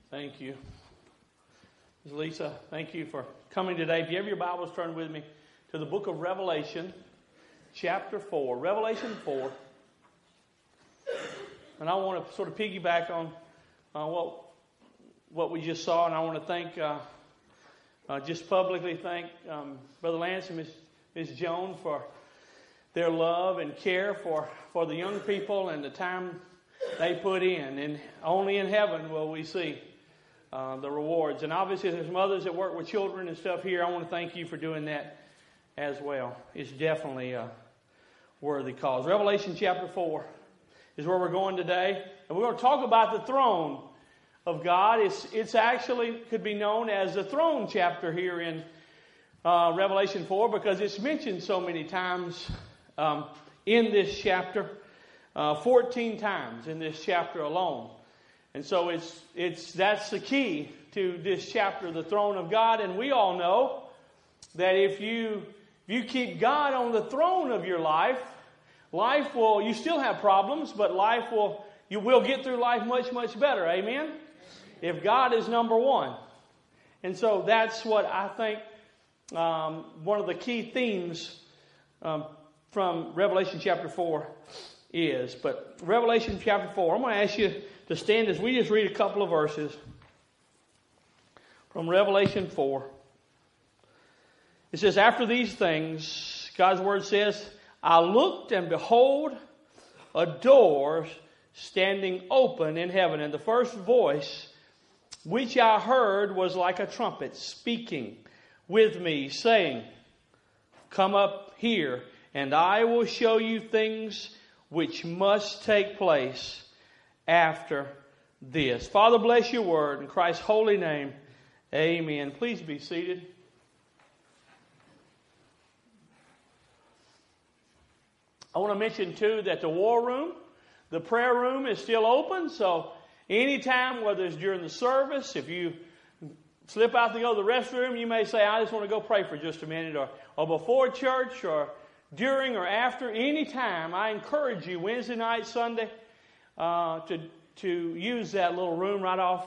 Thank you. Ms. Lisa, thank you for coming today. If you have your Bibles, turn with me to the book of Revelation, chapter 4. Revelation 4. And I want to sort of piggyback on what we just saw, and I want to thank, just publicly thank Brother Lance and Ms. Joan for their love and care for the young people and the time they put in. And only in heaven will we see the rewards. And obviously there's mothers that work with children and stuff here. I want to thank you for doing that as well. It's definitely a worthy cause. Revelation chapter 4 is where we're going today. And we're going to talk about the throne of God. It's actually could be known as the throne chapter here in Revelation 4 because it's mentioned so many times in this chapter. 14 times in this chapter alone. And so that's the key to this chapter, the throne of God. And we all know that if you keep God on the throne of your life will, you still have problems, but you will get through life much, much better. Amen? If God is number one. And so that's what I think one of the key themes from Revelation chapter 4 is. But Revelation chapter 4, I'm going to ask you to stand as we just read a couple of verses from Revelation 4. It says, after these things, God's word says, I looked and behold a door standing open in heaven. And the first voice which I heard was like a trumpet speaking with me, saying, come up here, and I will show you things which must take place after this. Father, bless your word in Christ's holy name. Amen. Please be seated. I want to mention too that the war room, the prayer room is still open. So anytime, whether it's during the service, if you slip out to go to the restroom, you may say, I just want to go pray for just a minute, or before church, or during or after, any time. I encourage you Wednesday night, Sunday, to use that little room right off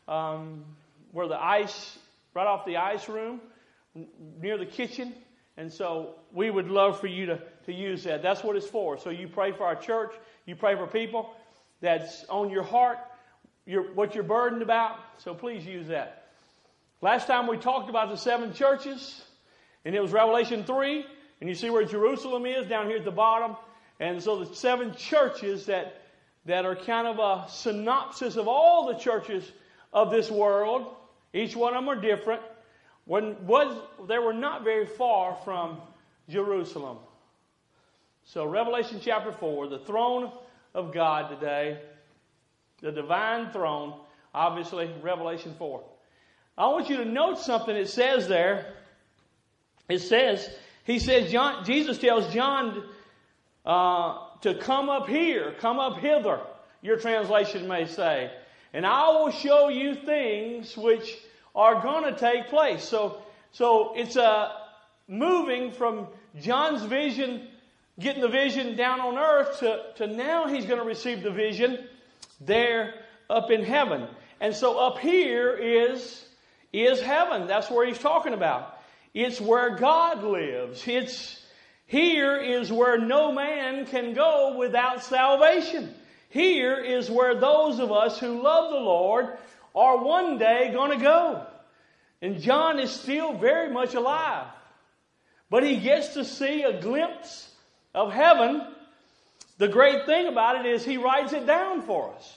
right off the ice room near the kitchen. And so we would love for you to use that. That's what it's for. So you pray for our church, you pray for people that's on your heart, what you're burdened about. So please use that. Last time we talked about the 7 churches, and it was Revelation 3. And you see where Jerusalem is down here at the bottom. And so the 7 churches that are kind of a synopsis of all the churches of this world. Each one of them are different. They were not very far from Jerusalem. So Revelation chapter 4, the throne of God today. The divine throne. Obviously, Revelation 4. I want you to note something it says there. It says, Jesus tells John to come up here, come up hither, your translation may say. And I will show you things which are going to take place. So it's moving from John's vision, getting the vision down on earth, to now he's going to receive the vision there up in heaven. And so up here is heaven. That's where he's talking about. It's where God lives. Here is where no man can go without salvation. Here is where those of us who love the Lord are one day going to go. And John is still very much alive. But he gets to see a glimpse of heaven. The great thing about it is he writes it down for us.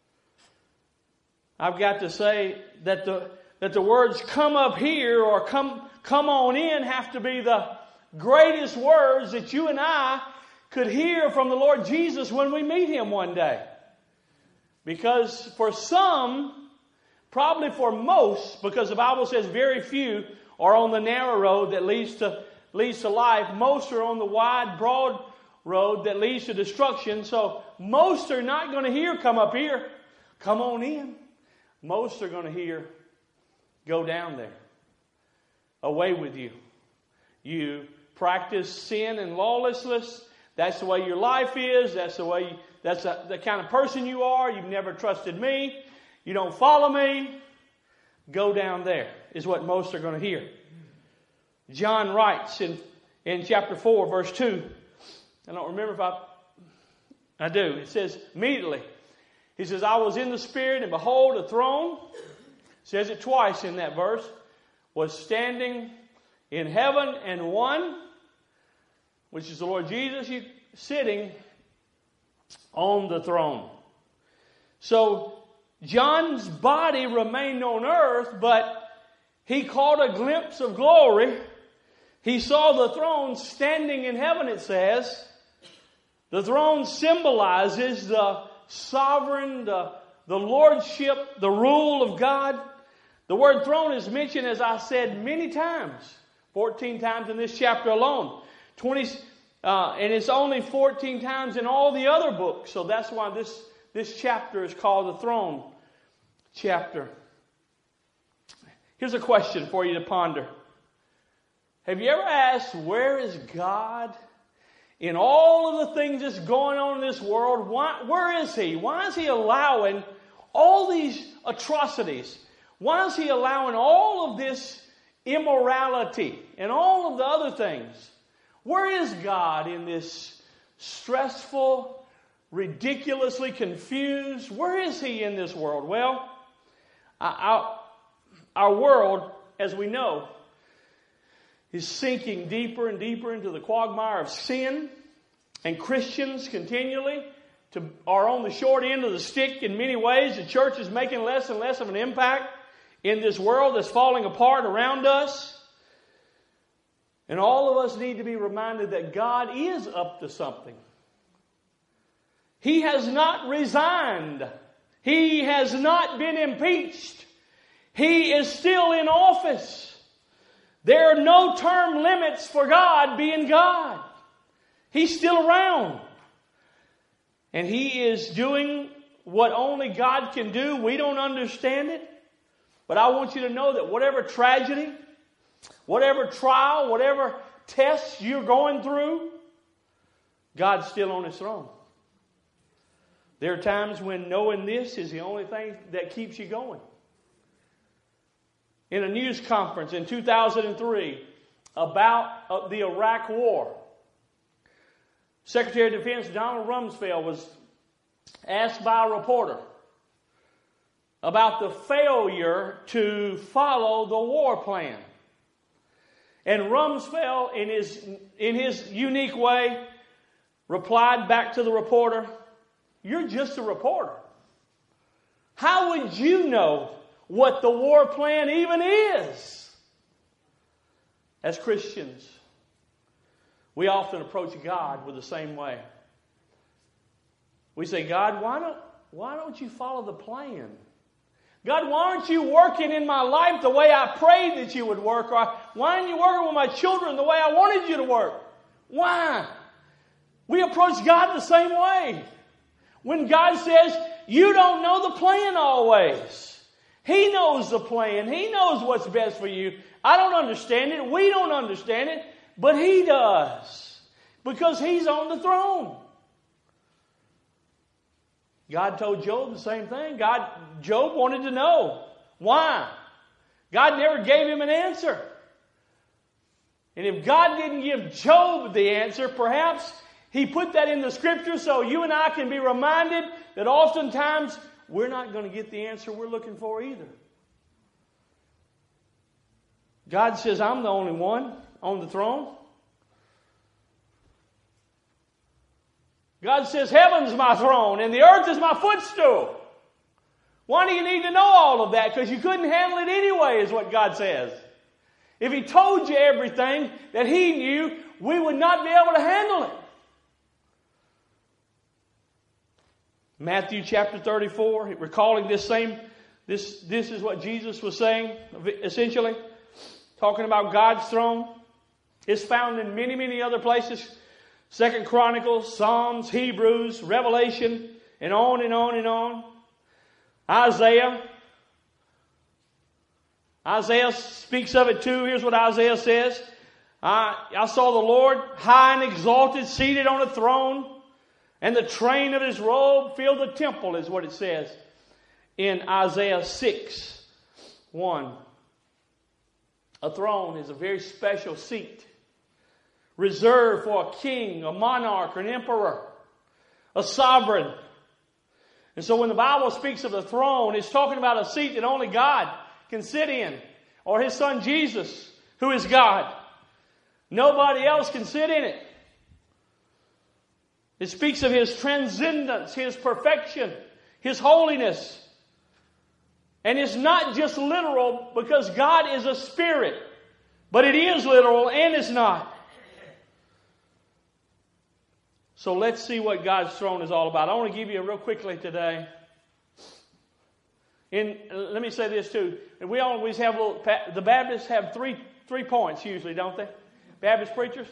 I've got to say that the words come up here or come on in have to be the greatest words that you and I could hear from the Lord Jesus when we meet Him one day. Because for some, probably for most, because the Bible says very few are on the narrow road that leads to life. Most are on the wide, broad road that leads to destruction. So most are not going to hear, come up here, come on in. Most are going to hear, go down there. Away with you. You practice sin and lawlessness. That's the way your life is. That's the kind of person you are. You've never trusted me. You don't follow me, go down there, is what most are going to hear. John writes in chapter 4, verse 2. I don't remember if I do. It says, immediately, he says, I was in the Spirit, and behold, a throne, says it twice in that verse, was standing in heaven, and one, which is the Lord Jesus, sitting on the throne. So, John's body remained on earth, but he caught a glimpse of glory. He saw the throne standing in heaven, it says. The throne symbolizes the sovereign, the lordship, the rule of God. The word throne is mentioned, as I said, many times. 14 times in this chapter alone. And it's only 14 times in all the other books. So that's why this chapter is called the throne chapter. Here's a question for you to ponder. Have you ever asked, where is God in all of the things that's going on in this world? Where is He? Why is He allowing all these atrocities? Why is He allowing all of this immorality and all of the other things? Where is God in this stressful, ridiculously confused? Where is He in this world? Well, our world, as we know, is sinking deeper and deeper into the quagmire of sin, and Christians continually are on the short end of the stick in many ways. The church is making less and less of an impact in this world that's falling apart around us. And all of us need to be reminded that God is up to something. He has not resigned. He has not been impeached. He is still in office. There are no term limits for God being God. He's still around. And He is doing what only God can do. We don't understand it. But I want you to know that whatever tragedy, whatever trial, whatever tests you're going through, God's still on His throne. There are times when knowing this is the only thing that keeps you going. In a news conference in 2003 about the Iraq War, Secretary of Defense Donald Rumsfeld was asked by a reporter about the failure to follow the war plan. And Rumsfeld, in his unique way, replied back to the reporter, "You're just a reporter. How would you know what the war plan even is?" As Christians, we often approach God with the same way. We say, "God, why don't you follow the plan? God, why aren't you working in my life the way I prayed that you would work? Or why aren't you working with my children the way I wanted you to work?" Why? We approach God the same way. When God says, "You don't know the plan always." He knows the plan. He knows what's best for you. I don't understand it. We don't understand it. But He does. Because He's on the throne. God told Job the same thing. Job wanted to know. Why? God never gave him an answer. And if God didn't give Job the answer, perhaps He put that in the Scripture so you and I can be reminded that oftentimes we're not going to get the answer we're looking for either. God says, "I'm the only one on the throne." God says, "Heaven's my throne and the earth is my footstool." Why do you need to know all of that? Because you couldn't handle it anyway, is what God says. If He told you everything that He knew, we would not be able to handle it. Matthew chapter 34, recalling this is what Jesus was saying, essentially, talking about God's throne. It's found in many, many other places. 2 Chronicles, Psalms, Hebrews, Revelation, and on and on and on. Isaiah speaks of it too. Here's what Isaiah says. I saw the Lord high and exalted, seated on a throne, and the train of His robe filled the temple, is what it says in Isaiah 6:1. A throne is a very special seat, reserved for a king, a monarch, an emperor, a sovereign. And so when the Bible speaks of the throne, it's talking about a seat that only God can sit in, or His Son Jesus, who is God. Nobody else can sit in it. It speaks of His transcendence, His perfection, His holiness. And it's not just literal, because God is a spirit, but it is literal and it's not. So let's see what God's throne is all about. I want to give you real quickly today. Let me say this too. We always have the Baptists have three points usually, don't they? Baptist preachers.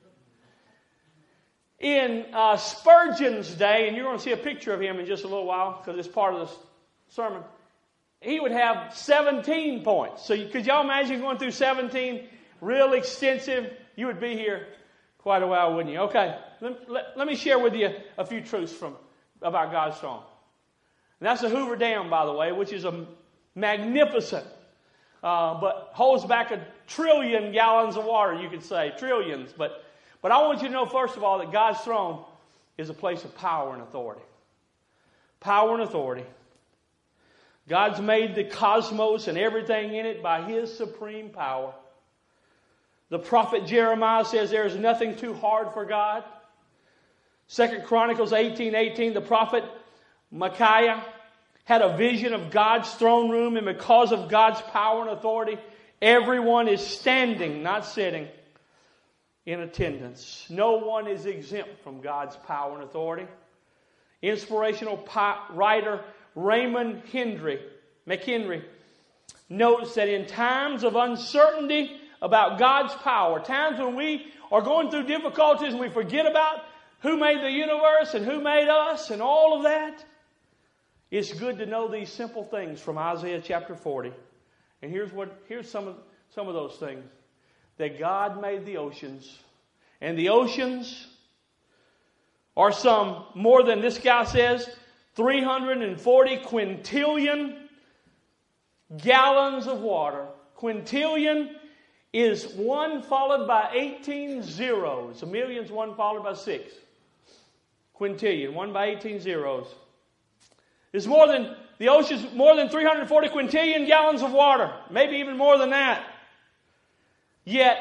In Spurgeon's day, and you're going to see a picture of him in just a little while because it's part of the sermon, he would have 17 points. So could y'all imagine going through 17 real extensive? You would be here quite a while, wouldn't you? Okay, let me share with you a few truths about God's throne. And that's the Hoover Dam, by the way, which is a magnificent, but holds back 1 trillion gallons of water, you could say. Trillions. But I want you to know, first of all, that God's throne is a place of power and authority. Power and authority. God's made the cosmos and everything in it by His supreme power. The prophet Jeremiah says there is nothing too hard for God. 2 Chronicles 18:18, the prophet Micaiah had a vision of God's throne room, and because of God's power and authority, everyone is standing, not sitting, in attendance. No one is exempt from God's power and authority. Inspirational writer Raymond McHenry notes that in times of uncertainty about God's power, times when we are going through difficulties and we forget about who made the universe and who made us and all of that, it's good to know these simple things from Isaiah chapter 40. And here's some of those things. That God made the oceans, and the oceans are some more than this guy says 340 quintillion gallons of water. Quintillion is 1 followed by 18 zeros. A million's 1 followed by 6. Quintillion, 1 by 18 zeros. It's the ocean's more than 340 quintillion gallons of water. Maybe even more than that. Yet,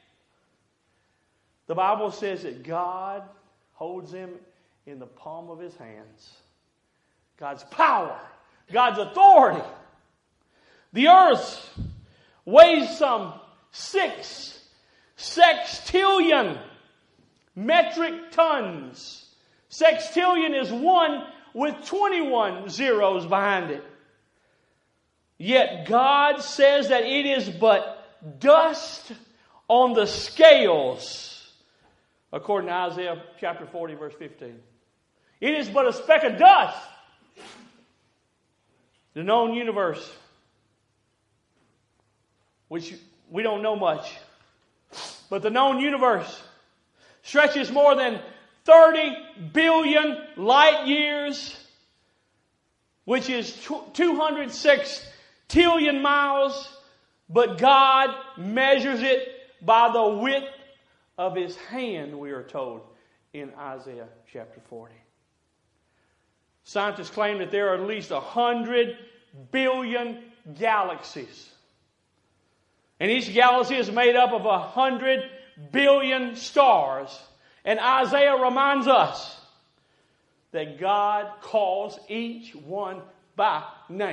the Bible says that God holds them in the palm of His hands. God's power, God's authority. The earth weighs some 6 sextillion metric tons. Sextillion is 1 with 21 zeros behind it. Yet God says that it is but dust on the scales, according to Isaiah chapter 40, verse 15. It is but a speck of dust. The known universe, which we don't know much, but the known universe stretches more than 30 billion light years, which is 206 trillion miles. But God measures it by the width of His hand, we are told in Isaiah chapter 40. Scientists claim that there are at least 100 billion galaxies. And each galaxy is made up of 100 billion stars. And Isaiah reminds us that God calls each one by name.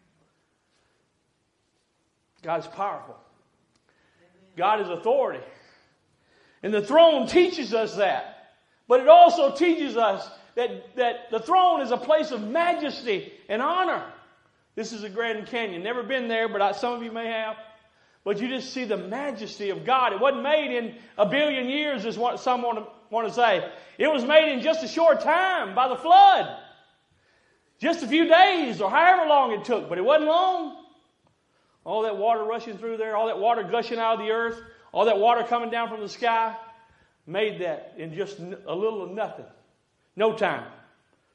God's powerful. God is authority. And the throne teaches us that. But it also teaches us that the throne is a place of majesty and honor. This is the Grand Canyon. Never been there, but some of you may have. But you just see the majesty of God. It wasn't made in a billion years, is what some want to say. It was made in just a short time by the flood. Just a few days or however long it took, but it wasn't long. All that water rushing through there, all that water gushing out of the earth, all that water coming down from the sky, made that in just a little of nothing. No time.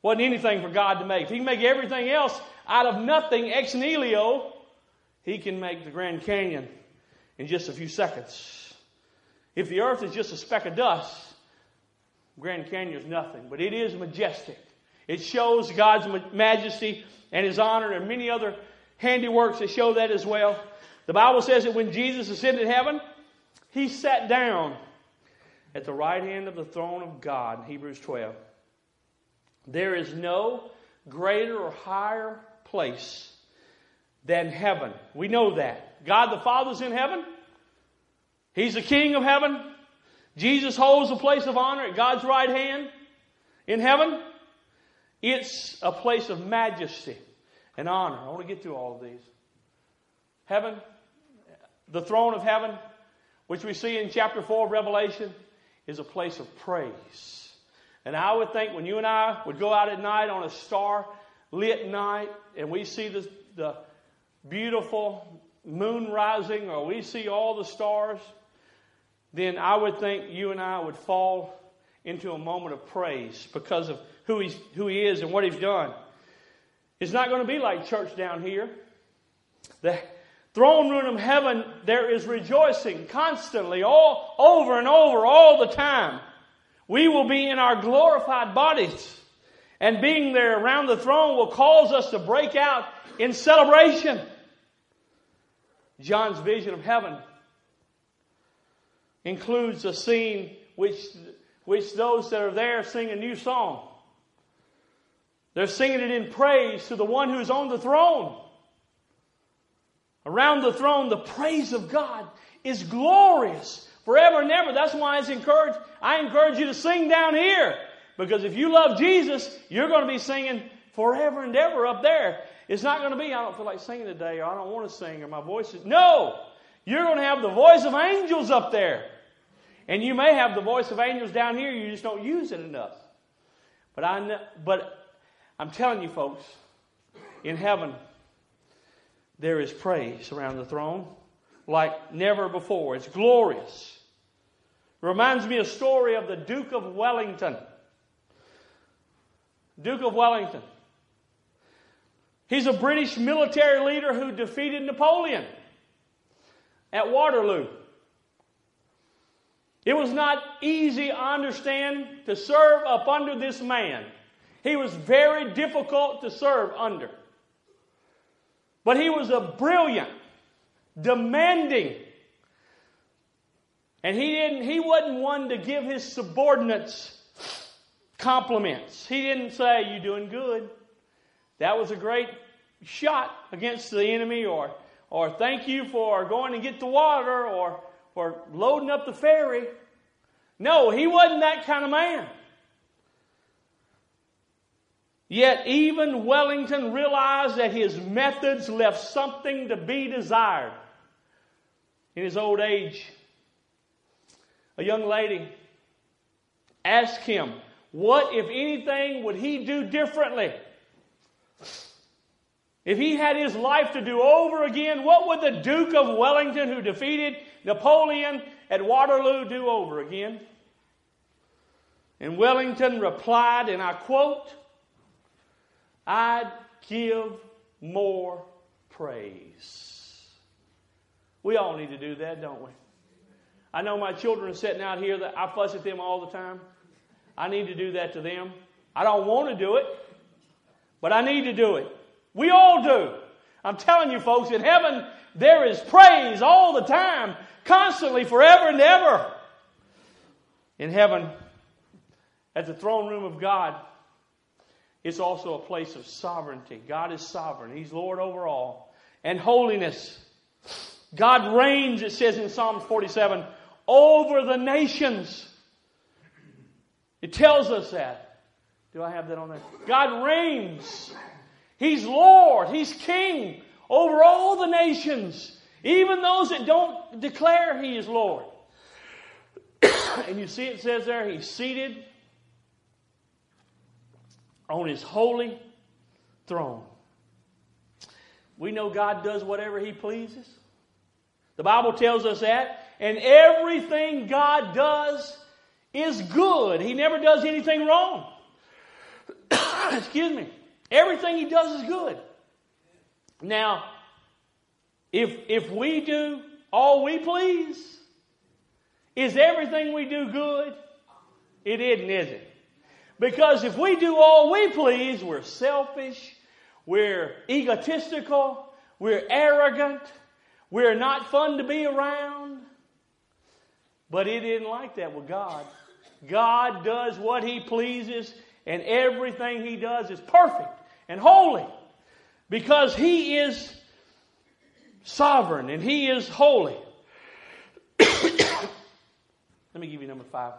Wasn't anything for God to make. If He can make everything else out of nothing, ex nihilo, He can make the Grand Canyon in just a few seconds. If the earth is just a speck of dust, Grand Canyon is nothing. But it is majestic. It shows God's majesty and His honor, and many other handiworks that show that as well. The Bible says that when Jesus ascended to heaven, He sat down at the right hand of the throne of God, Hebrews 12. There is no greater or higher place than heaven. We know that. God the Father's in heaven. He's the King of heaven. Jesus holds a place of honor at God's right hand in heaven. It's a place of majesty and honor. I want to get through all of these. Heaven, the throne of heaven, which we see in chapter 4 of Revelation, is a place of praise. And I would think when you and I would go out at night on a star-lit night and we see the beautiful moon rising, or we see all the stars, then I would think you and I would fall into a moment of praise because of who He is and what He's done. It's not going to be like church down here. The throne room of heaven, there is rejoicing constantly, all over and over, all the time. We will be in our glorified bodies. And being there around the throne will cause us to break out in celebration. John's vision of heaven includes a scene which those that are there sing a new song. They're singing it in praise to the one who's on the throne. Around the throne, the praise of God is glorious forever and ever. That's why I encourage you to sing down here. Because if you love Jesus, you're going to be singing forever and ever up there. It's not going to be, I don't feel like singing today, or I don't want to sing, or my voice is... No! You're going to have the voice of angels up there. And you may have the voice of angels down here, you just don't use it enough. But I'm telling you folks, in heaven, there is praise around the throne like never before. It's glorious. It reminds me of a story of the Duke of Wellington. Duke of Wellington. He's a British military leader who defeated Napoleon at Waterloo. It was not easy, I understand, to serve up under this man. He was very difficult to serve under. But he was a brilliant, demanding, and he wasn't one to give his subordinates compliments. He didn't say, "You're doing good. That was a great shot against the enemy," or "Thank you for going to get the water," or for loading up the ferry. No, he wasn't that kind of man. Yet even Wellington realized that his methods left something to be desired. In his old age, a young lady asked him, what, if anything, would he do differently? If he had his life to do over again, what would the Duke of Wellington, who defeated Napoleon at Waterloo, do over again? And Wellington replied, and I quote, "I'd give more praise." We all need to do that, don't we? I know my children are sitting out here that I fuss at them all the time. I need to do that to them. I don't want to do it, but I need to do it. We all do. I'm telling you folks, in heaven, there is praise all the time, constantly, forever and ever. In heaven, at the throne room of God, it's also a place of sovereignty. God is sovereign. He's Lord over all. And holiness. God reigns, it says in Psalm 47, over the nations. It tells us that. Do I have that on there? God reigns. He's Lord. He's King over all the nations. Even those that don't declare He is Lord. And you see it says there, He's seated on His holy throne. We know God does whatever He pleases. The Bible tells us that. And everything God does is good. He never does anything wrong. excuse me, everything he does is good. Now, if we do all we please, is everything we do good? It isn't, is it? Because if we do all we please, we're selfish, we're egotistical, we're arrogant, we're not fun to be around. But it isn't like that with God. God does what he pleases, and everything he does is perfect and holy because he is sovereign and he is holy. Let me give you number 5.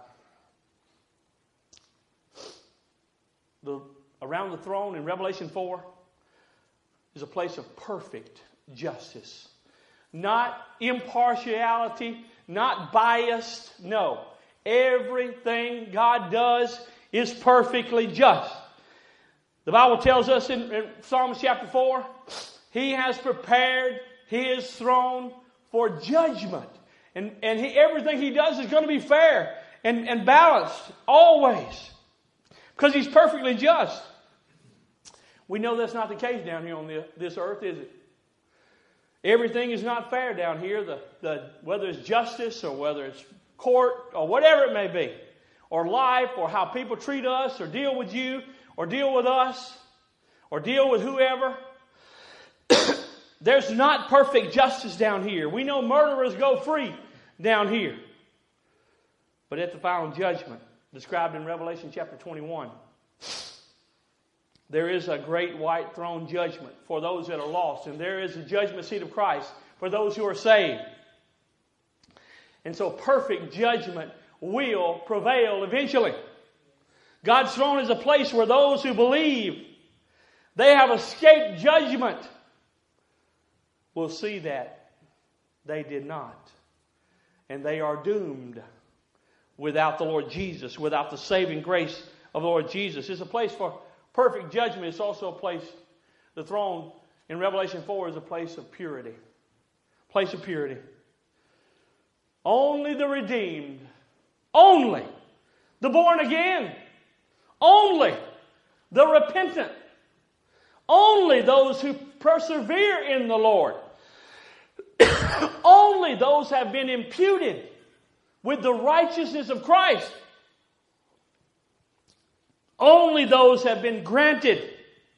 Around the throne in Revelation 4 is a place of perfect justice. Not impartiality, not biased. No. Everything God does is perfectly just. The Bible tells us in Psalms chapter 4, he has prepared his throne for judgment. And everything he does is going to be fair and balanced always. Because he's perfectly just. We know that's not the case down here on this earth, is it? Everything is not fair down here. Whether it's justice or whether it's court or whatever it may be. Or life or how people treat us or deal with you or deal with us or deal with whoever. There's not perfect justice down here. We know murderers go free down here. But at the final judgment, described in Revelation chapter 21, there is a great white throne judgment for those that are lost. And there is a judgment seat of Christ for those who are saved. And so perfect judgment will prevail eventually. God's throne is a place where those who believe they have escaped judgment will see that they did not. And they are doomed without the Lord Jesus, without the saving grace of the Lord Jesus. It's a place for perfect judgment. It's also a place, the throne in Revelation 4 is a place of purity. Place of purity. Only the redeemed, only the born again, only the repentant, only those who persevere in the Lord, only those have been imputed with the righteousness of Christ. Only those have been granted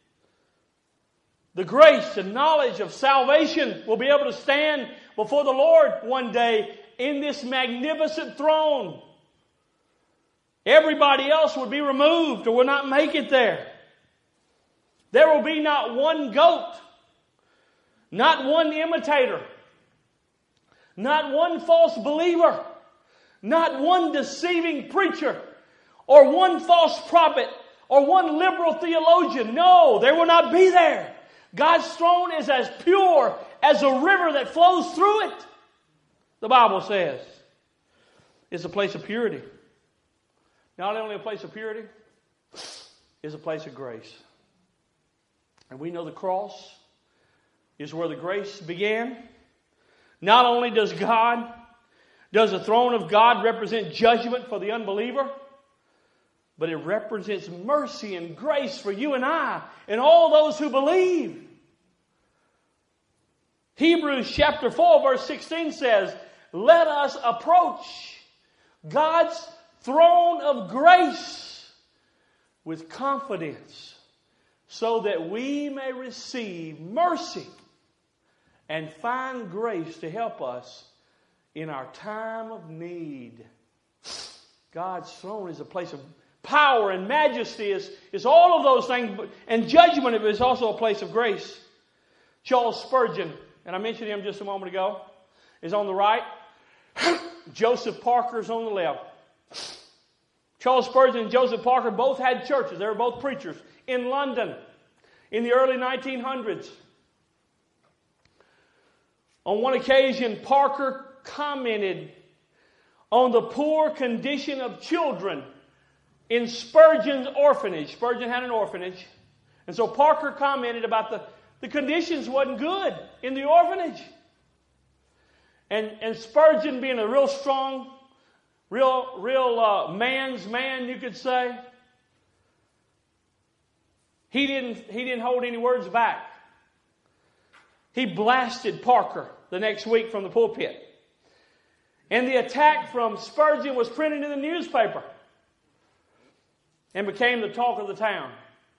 the grace and knowledge of salvation will be able to stand before the Lord one day in this magnificent throne. Everybody else would be removed or will not make it there. There will be not one goat, not one imitator, not one false believer, not one deceiving preacher, or one false prophet, or one liberal theologian. No, there will not be there. God's throne is as pure as a river that flows through it. The Bible says it's a place of purity. Not only a place of purity, it's a place of grace. And we know the cross is where the grace began. Not only does the throne of God represent judgment for the unbeliever, but it represents mercy and grace for you and I and all those who believe. Hebrews chapter 4 verse 16 says, let us approach God's throne of grace with confidence so that we may receive mercy and find grace to help us in our time of need. God's throne is a place of power and majesty. Is all of those things. And judgment is also a place of grace. Charles Spurgeon, and I mentioned him just a moment ago, is on the right. Joseph Parker is on the left. Charles Spurgeon and Joseph Parker both had churches. They were both preachers in London in the early 1900s. On one occasion, Parker commented on the poor condition of children in Spurgeon's orphanage. Spurgeon had an orphanage. And so Parker commented about the conditions wasn't good in the orphanage. And Spurgeon, being a real strong, real man's man, you could say, He didn't hold any words back. He blasted Parker the next week from the pulpit. And the attack from Spurgeon was printed in the newspaper and became the talk of the town.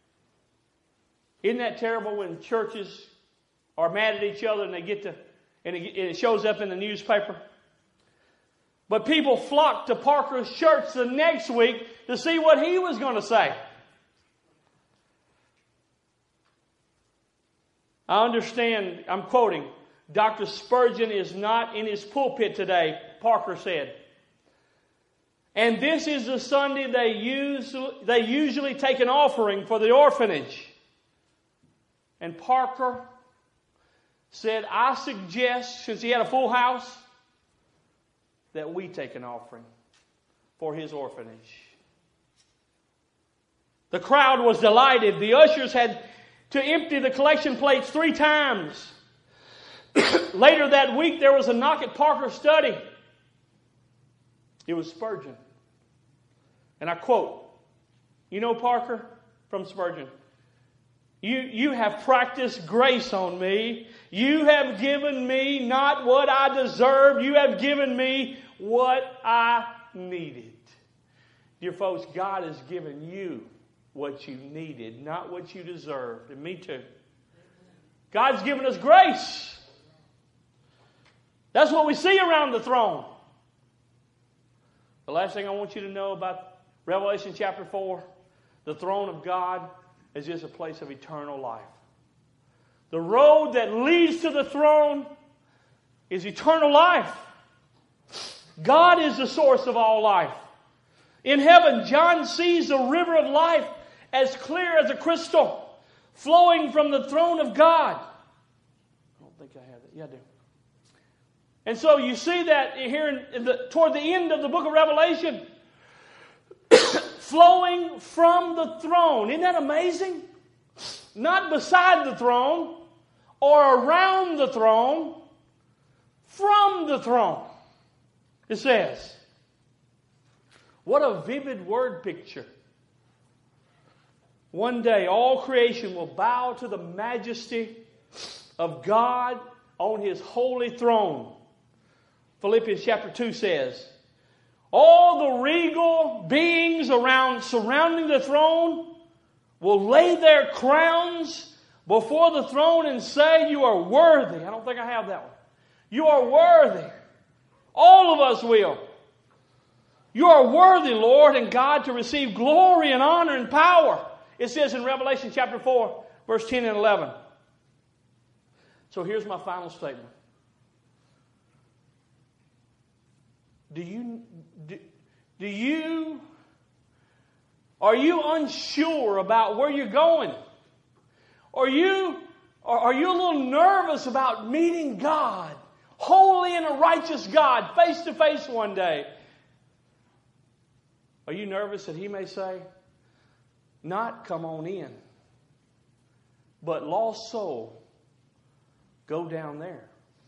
Isn't that terrible when churches are mad at each other and it shows up in the newspaper? But people flocked to Parker's church the next week to see what he was going to say. I understand, I'm quoting, Dr. Spurgeon is not in his pulpit today, Parker said. And this is the Sunday they usually take an offering for the orphanage. And Parker said, I suggest, since he had a full house, that we take an offering for his orphanage. The crowd was delighted. The ushers had to empty the collection plates 3 times. Later that week, there was a knock at Parker's study. It was Spurgeon. And I quote, you know, Parker, from Spurgeon, you have practiced grace on me. You have given me not what I deserved. You have given me what I needed. Dear folks, God has given you what you needed, not what you deserved. And me too. God's given us grace. That's what we see around the throne. The last thing I want you to know about Revelation chapter 4, the throne of God is just a place of eternal life. The road that leads to the throne is eternal life. God is the source of all life. In heaven, John sees the river of life as clear as a crystal, flowing from the throne of God. I don't think I have it. Yeah, I do. And so you see that here toward the end of the book of Revelation, flowing from the throne. Isn't that amazing? Not beside the throne or around the throne, from the throne. It says, what a vivid word picture. One day all creation will bow to the majesty of God on His holy throne. Philippians chapter 2 says, all the regal beings surrounding the throne will lay their crowns before the throne and say, you are worthy. I don't think I have that one. You are worthy. All of us will. You are worthy, Lord, and God, to receive glory and honor and power. It says in Revelation chapter 4, verse 10 and 11. So here's my final statement. Are you unsure about where you're going? Are you a little nervous about meeting God, holy and a righteous God, face to face one day? Are you nervous that He may say, not come on in, but lost soul, go down there?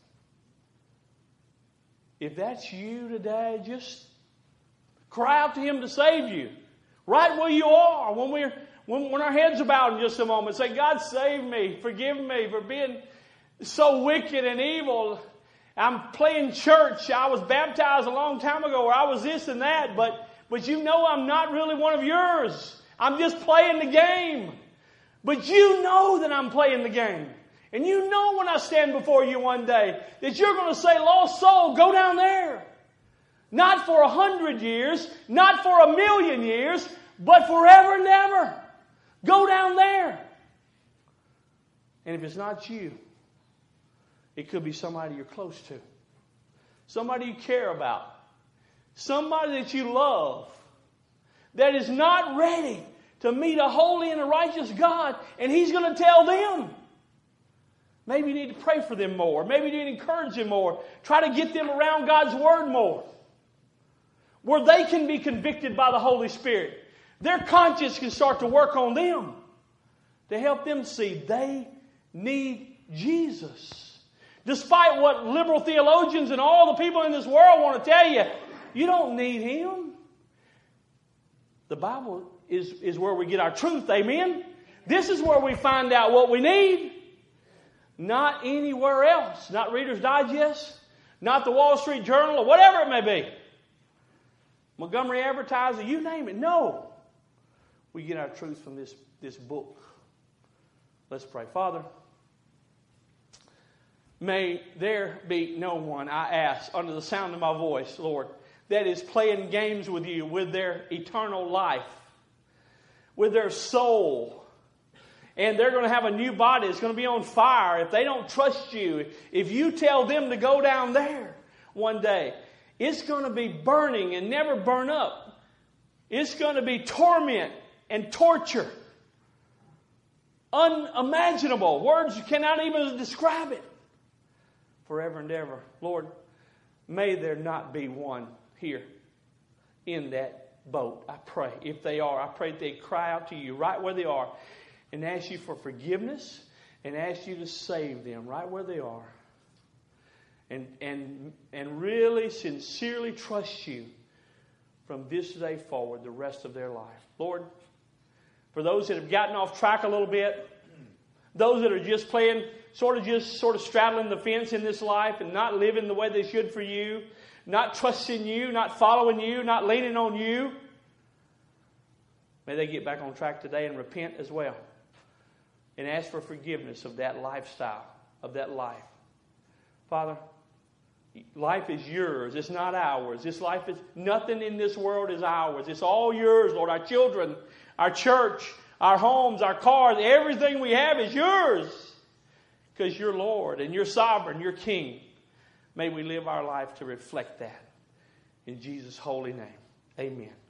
If that's you today, just cry out to Him to save you. Right where you are, when our heads are bowed in just a moment, say, God, save me, forgive me for being so wicked and evil. I'm playing church. I was baptized a long time ago, or I was this and that, but you know I'm not really one of yours. I'm just playing the game. But you know that I'm playing the game. And you know when I stand before you one day that you're going to say, lost soul, go down there. Not for 100 years, not for 1,000,000 years, but forever and ever. Go down there. And if it's not you, it could be somebody you're close to. Somebody you care about. Somebody that you love. That is not ready to meet a holy and a righteous God. And He's going to tell them. Maybe you need to pray for them more. Maybe you need to encourage them more. Try to get them around God's Word more. Where they can be convicted by the Holy Spirit. Their conscience can start to work on them. To help them see they need Jesus. Despite what liberal theologians and all the people in this world want to tell you, you don't need Him. The Bible is where we get our truth. Amen? This is where we find out what we need. Not anywhere else. Not Reader's Digest. Not the Wall Street Journal or whatever it may be. Montgomery Advertiser, you name it. No. We get our truth from this book. Let's pray. Father, may there be no one, I ask, under the sound of my voice, Lord, that is playing games with you, with their eternal life, with their soul. And they're going to have a new body. It's going to be on fire. If they don't trust you, if you tell them to go down there one day, it's going to be burning and never burn up. It's going to be torment and torture. Unimaginable. Words cannot even describe it. Forever and ever. Lord, may there not be one here in that boat. I pray. If they are, I pray that they cry out to you right where they are and ask you for forgiveness and ask you to save them right where they are. And really sincerely trust you from this day forward the rest of their life. Lord, for those that have gotten off track a little bit, those that are just playing, sort of straddling the fence in this life and not living the way they should for you, not trusting you, not following you, not leaning on you, may they get back on track today and repent as well and ask for forgiveness of that lifestyle, of that life. Father, life is yours. It's not ours. This life is, nothing in this world is ours. It's all yours, Lord. Our children, our church, our homes, our cars, everything we have is yours. Because you're Lord and you're sovereign, you're King. May we live our life to reflect that. In Jesus' holy name, amen.